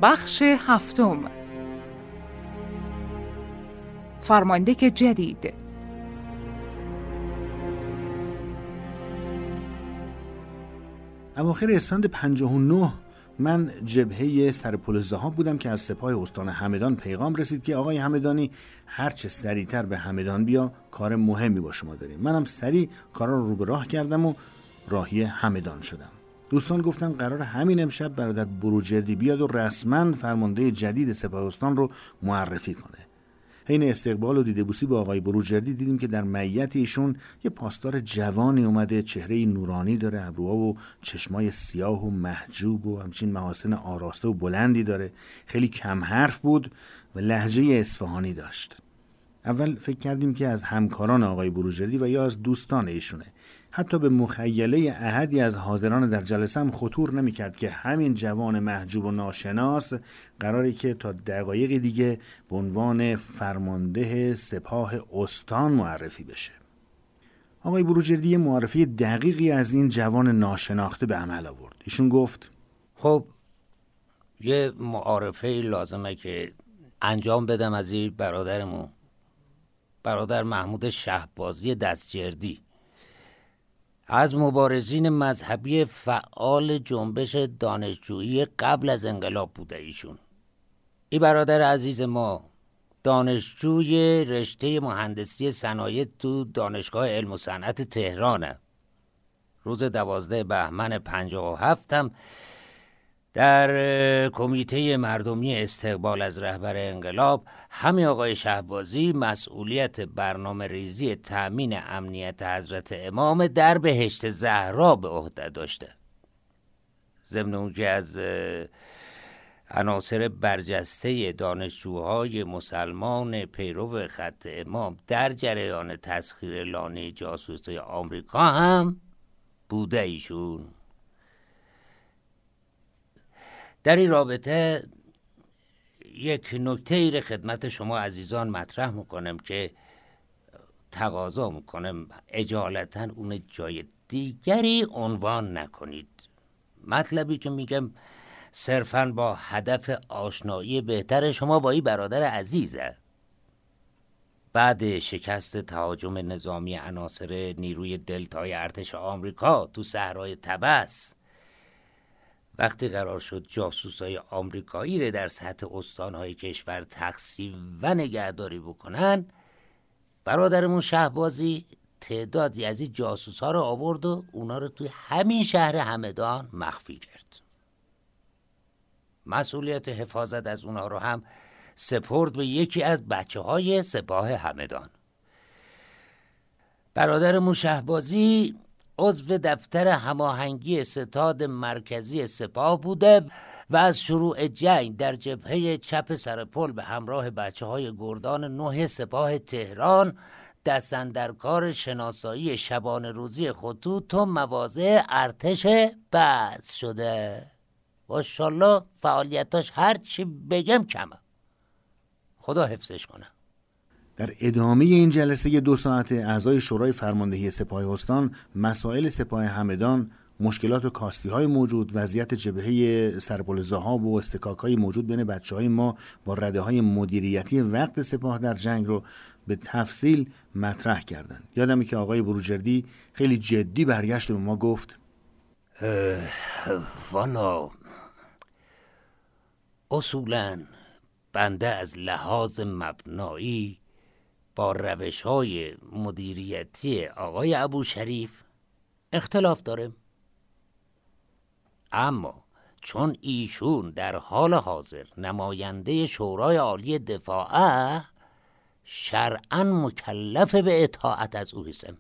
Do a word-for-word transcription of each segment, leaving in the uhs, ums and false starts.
بخش هفتم. فرمانده جدید. اواخر اسفند پنجاه و نه من جبهه سرپل ذهاب بودم که از سپاه استان همدان پیغام رسید که آقای همدانی هرچه سریعتر به همدان بیا، کار مهمی با شما داریم. منم سریع کارا رو رو به راه کردم و راهی همدان شدم. دوستان گفتن قرار همین امشب برادر بروجردی بیاد و رسما فرمانده جدید سپاه استان رو معرفی کنه. حین استقبال و دیده‌بوسی با آقای بروجردی دیدیم که در معیت ایشون یه پاسدار جوانی اومده، چهره نورانی داره، ابروها و چشمای سیاه و محجوب و همچین محاسن آراسته و بلندی داره. خیلی کم حرف بود و لهجه اصفهانی داشت. اول فکر کردیم که از همکاران آقای بروجردی و یا از دوستان ایشونه. حتی به مخیله احدی از حاضران در جلسه هم خطور نمی‌کرد که همین جوان محجوب و ناشناس قراره که تا دقایقی دیگه به عنوان فرمانده سپاه استان معرفی بشه. آقای بروجردی معرفی دقیقی از این جوان ناشناخته به عمل آورد. ایشون گفت خب یه معارفه لازمه که انجام بدم از این برادرمون، برادر محمود شهبازی دستجردی، از مبارزین مذهبی فعال جنبش دانشجویی قبل از انقلاب بوده ایشون. این برادر عزیز ما دانشجوی رشته مهندسی صنایع تو دانشگاه علم و صنعت تهرانه. روز دوازده بهمن پنجاه و هفت هم در کمیته مردمی استقبال از رهبر انقلاب همین آقای شهبازی مسئولیت برنامه ریزی تأمین امنیت حضرت امام در بهشت زهرا به عهده داشته. ضمن اونکه از عناصر برجسته دانشجوهای مسلمان پیرو خط امام در جریان تسخیر لانه جاسوسی آمریکا هم بوده ایشون. در این رابطه یک نکته ای را خدمت شما عزیزان مطرح میکنم که تقاضا میکنم اجالتا اون جای دیگری عنوان نکنید. مطلبی که میگم صرفاً با هدف آشنایی بهتر شما با این برادر عزیزه. بعد شکست تهاجم نظامی عناصر نیروی دلتای ارتش آمریکا تو صحرای طبس، وقتی قرار شد جاسوسای آمریکایی رو در سطح استانهای کشور تقسیم و نگهداری بکنن، برادرمون شهبازی تعدادی از این جاسوسا رو آورد و اونا رو توی همین شهر همدان مخفی کرد. مسئولیت حفاظت از اونا رو هم سپرد به یکی از بچه های سپاه همدان. برادرمون شهبازی عضو دفتر هماهنگی ستاد مرکزی سپاه بوده و از شروع جنگ در جبهه چپ سرپل به همراه بچه های گردان نه سپاه تهران دست اندر کار شناسایی شبانه روزی خطوط و مواضع ارتش بعث شده. ماشاءالله فعالیتاش هر چی بگم کمه. خدا حفظش کنه. در ادامه این جلسه دو ساعته اعضای شورای فرماندهی سپاه استان مسائل سپاه همدان، مشکلات و کاستی‌های موجود، وضعیت جبهه سرپل ذهاب و استکاک‌های موجود بین بچه‌های ما با رده‌های مدیریتی وقت سپاه در جنگ رو به تفصیل مطرح کردند. یادمه که آقای بروجردی خیلی جدی برگشت و به ما گفت والا اصولاً بنده از لحاظ مبنایی با روش‌های مدیریتی آقای ابوشریف اختلاف داره، اما چون ایشون در حال حاضر نماینده شورای عالی دفاعه، شرعاً مکلف به اطاعت از او هستم.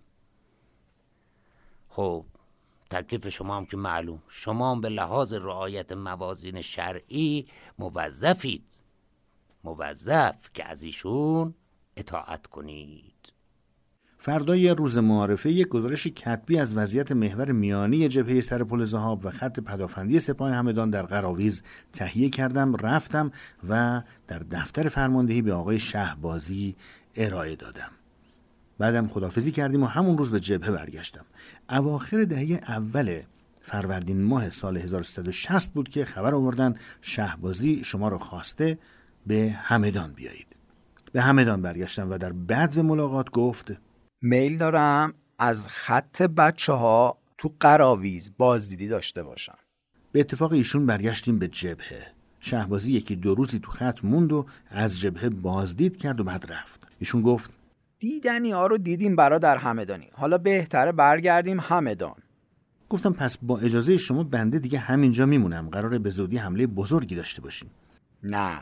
خب تکلیف شما هم که معلوم، شما هم به لحاظ رعایت موازین شرعی موظفید، موظف که از ایشون اطاعت کنید. فردای روز معارفه یک گزارش کتبی از وضعیت محور میانی جبهه سرپل ذهاب و خط پدافندی سپاه همدان در قراویز تهیه کردم، رفتم و در دفتر فرماندهی به آقای شهبازی ارائه دادم. بعدم خداحافظی کردیم و همون روز به جبهه برگشتم. اواخر دهه اول فروردین ماه سال هزار و سیصد و شصت بود که خبر آوردن شهبازی شما رو خواسته به همدان بیایید. به همدان برگشتم و در بدو ملاقات گفت میل دارم از خط بچه ها تو قراویز بازدیدی داشته باشم. به اتفاق ایشون برگشتیم به جبهه. شهبازی یکی دو روزی تو خط موند و از جبهه بازدید کرد و بعد رفت. ایشون گفت دیدنی ها رو دیدیم برادر همدانی، حالا بهتره برگردیم همدان. گفتم پس با اجازه شما بنده دیگه همینجا میمونم، قراره به زودی حمله بزرگی داشته باشیم. نه،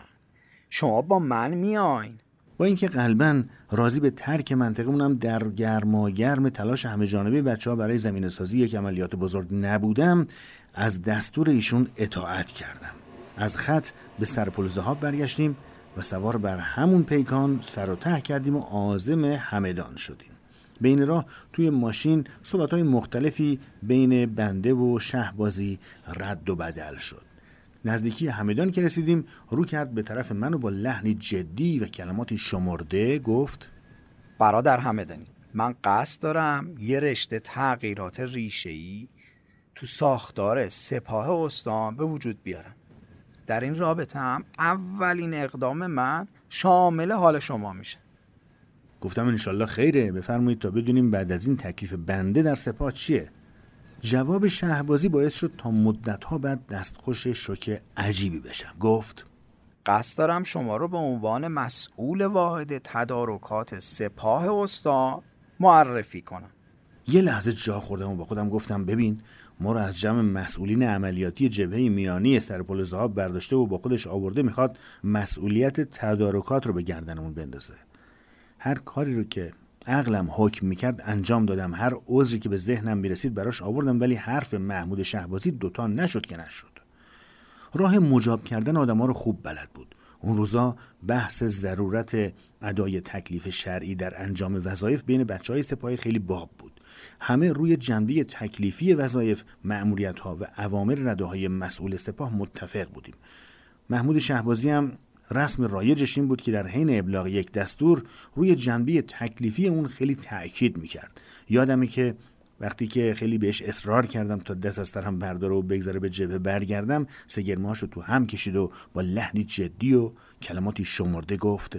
شما با من میاین. با اینکه قلباً راضی به ترک منطقه‌مونم در گرماگرم تلاش همه جانبه بچه‌ها برای زمینه‌سازی یک عملیات بزرگ نبودم، از دستور ایشون اطاعت کردم. از خط به سرپل ذهاب برگشتیم و سوار بر همون پیکان سر و ته کردیم و عازم همدان شدیم. بین راه توی ماشین صحبت‌های مختلفی بین بنده و شهبازی رد و بدل شد. نزدیکی همدان که رسیدیم رو کرد به طرف من و با لحنی جدی و کلماتی شمرده گفت برادر همدانی، من قصد دارم یه رشته تغییرات ریشه‌ای تو ساختار سپاه استان به وجود بیارم. در این رابطه هم اولین اقدام من شامل حال شما میشه. گفتم انشالله خیره، بفرمایید تا بدونیم بعد از این تکلیف بنده در سپاه چیه. جواب شهبازی باعث شد تا مدت‌ها بعد دستخوش شوک عجیبی بشم. گفت قصد دارم شما رو به عنوان مسئول واحد تدارکات سپاه استان معرفی کنم. یه لحظه جا خوردم و با خودم گفتم ببین، ما رو از جمع مسئولین عملیاتی جبهه میانی سرپل ذهاب برداشته و با خودش آورده، میخواد مسئولیت تدارکات رو به گردنمون بندازه. هر کاری رو که عقلم حکم میکرد انجام دادم، هر عذری که به ذهنم میرسید براش آوردم، ولی حرف محمود شهبازی دوتا نشد که نشد. راه مجاب کردن آدما رو خوب بلد بود. اون روزا بحث ضرورت ادای تکلیف شرعی در انجام وظایف بین بچهای سپاهی خیلی باب بود. همه روی جنبه تکلیفی وظایف، مأموریت‌ها و اوامر رداهای مسئول سپاه متفق بودیم. محمود شهبازی هم رسم رایجش این بود که در حین ابلاغ یک دستور روی جنبه تکلیفی اون خیلی تأکید میکرد. یادمه که وقتی که خیلی بهش اصرار کردم تا دست از سرم برداره و بگذاره به جبهه برگردم، سگرمه‌هاشو تو هم کشید و با لحنی جدی و کلماتی شمرده گفت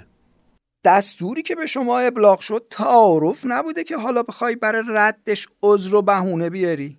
دستوری که به شما ابلاغ شد تعارف نبوده که حالا بخوای برای ردش عذر و بهونه بیاری.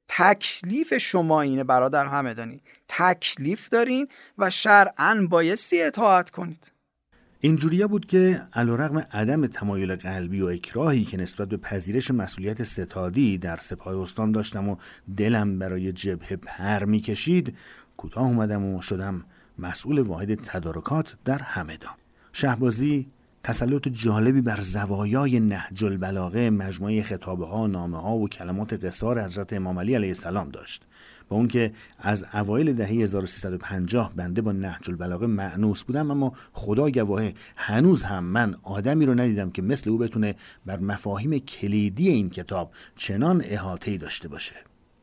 تکلیف شما اینه برادر همدانی، تکلیف دارین و شرعاً بایستی اطاعت کنید. اینجوریا بود که علیرغم عدم تمایل قلبی و اکراهی که نسبت به پذیرش مسئولیت ستادی در سپاه استان داشتم و دلم برای جبهه پر می‌کشید، کوتاه اومدم و شدم مسئول واحد تدارکات در همدان. شهبازی تسلط جالبی بر زوایای نهج البلاغه، مجموعه خطابه‌ها، نامه‌ها و کلمات قصار حضرت امام علی علیه السلام داشت. با اون که از اوایل دهه هزار و سیصد و پنجاه بنده با نهج البلاغه مأنوس بودم، اما خدا گواهه هنوز هم من آدمی رو ندیدم که مثل او بتونه بر مفاهیم کلیدی این کتاب چنان احاطه‌ای داشته باشه.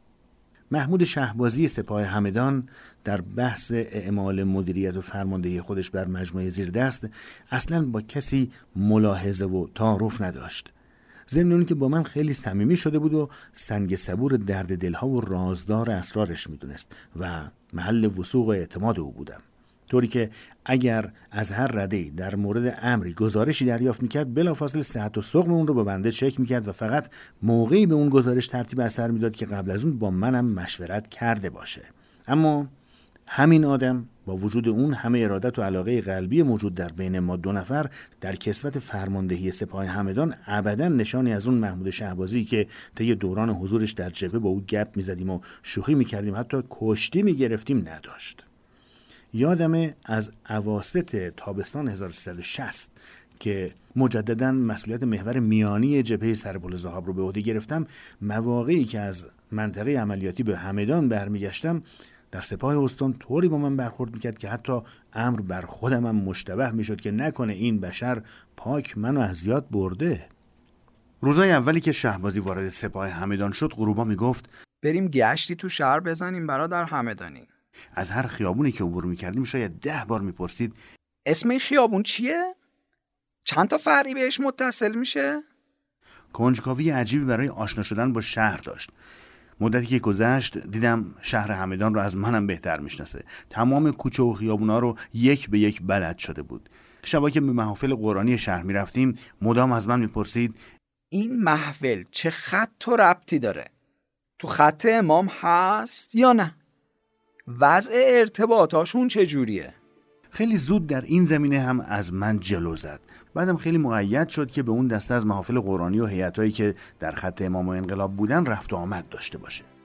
محمود شهبازی سپاه همدان در بحث اعمال مدیریت و فرماندهی خودش بر مجموعه زیر دست اصلاً با کسی ملاحظه و تعارف نداشت. ضمن اون که با من خیلی صمیمی شده بود و سنگ صبور درد دلها و رازدار اسرارش میدونست و محل وثوق و اعتماد او بودم، طوری که اگر از هر رده‌ای در مورد امری گزارشی دریافت میکرد بلافاصله صحت و سقم اون رو با بنده چک میکرد و فقط موقعی به اون گزارش ترتیب اثر میداد که قبل از اون با منم مشورت کرده باشه. اما همین آدم با وجود اون همه ارادت و علاقه قلبی موجود در بین ما دو نفر در کسوت فرماندهی سپاه همدان ابداً نشانی از اون محمود شهبازی که طی دوران حضورش در جبهه با او گپ میزدیم و شوخی میکردیم، حتی کشتی میگرفتیم، نداشت. یادمه از اواسط تابستان هزار و سیصد و شصت که مجدداً مسئولیت محور میانی جبهه سرپل ذهاب رو به عهده گرفتم، مواقعی که از منطقه عملیاتی به همدان برمیگشتم در سپاه استان طوری با من برخورد میکرد که حتی امر بر خودم هم مشتبه میشد که نکنه این بشر پاک منو از یاد برده. روزای اولی که شهبازی وارد سپاه همدان شد، غروبا میگفت بریم گشتی تو شهر بزنیم برادر همدانی. از هر خیابونی که عبور میکردیم شاید ده بار میپرسید اسم این خیابون چیه؟ چند تا فرعی بهش متصل میشه؟ کنجکاوی عجیبی برای آشنا شدن با شهر داشت. مدتی که گذشت دیدم شهر همدان رو از منم بهتر میشناسه. تمام کوچه و خیابونا رو یک به یک بلد شده بود. شبا که به محافل قرآنی شهر میرفتیم مدام از من میپرسید این محفل چه خط و ربطی داره؟ تو خط امام هست یا نه؟ وضع ارتباطاشون چجوریه؟ خیلی زود در این زمینه هم از من جلو زد. بعدم خیلی مقید شد که به اون دسته از محافل قرآنی و هیئتایی که در خط امام و انقلاب بودن رفت و آمد داشته باشه.